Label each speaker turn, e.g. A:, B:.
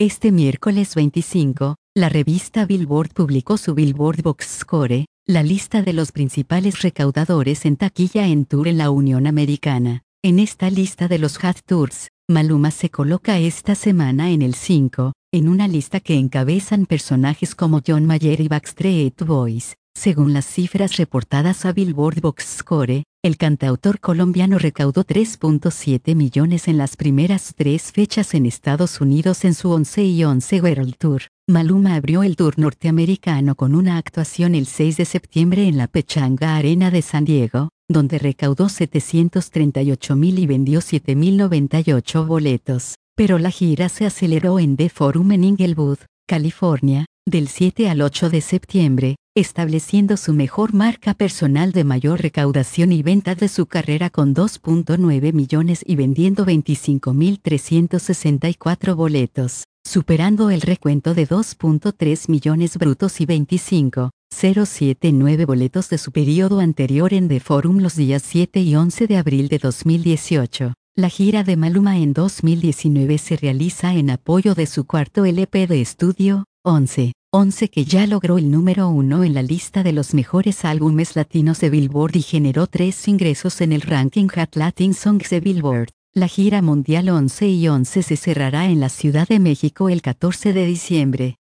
A: Este miércoles 25, la revista Billboard publicó su Billboard Box Score, la lista de los principales recaudadores en taquilla en tour en la Unión Americana. En esta lista de los Hot Tours, Maluma se coloca esta semana en el 5, en una lista que encabezan personajes como John Mayer y Backstreet Boys. Según las cifras reportadas a Billboard Box Score, el cantautor colombiano recaudó 3.7 millones en las primeras 3 fechas en Estados Unidos en su 11 y 11 World Tour. Maluma abrió el tour norteamericano con una actuación el 6 de septiembre en la Pechanga Arena de San Diego, donde recaudó 738,000 y vendió 7,098 boletos. Pero la gira se aceleró en The Forum en Inglewood, California, del 7 al 8 de septiembre, estableciendo su mejor marca personal de mayor recaudación y venta de su carrera con 2.9 millones y vendiendo 25,364 boletos, superando el recuento de 2.3 millones brutos y 25,079 boletos de su periodo anterior en The Forum los días 7 y 11 de abril de 2018. La gira de Maluma en 2019 se realiza en apoyo de su cuarto LP de estudio, 11, que ya logró el número 1 en la lista de los mejores álbumes latinos de Billboard y generó 3 ingresos en el ranking Hot Latin Songs de Billboard. La gira mundial 11 y 11 se cerrará en la Ciudad de México el 14 de diciembre.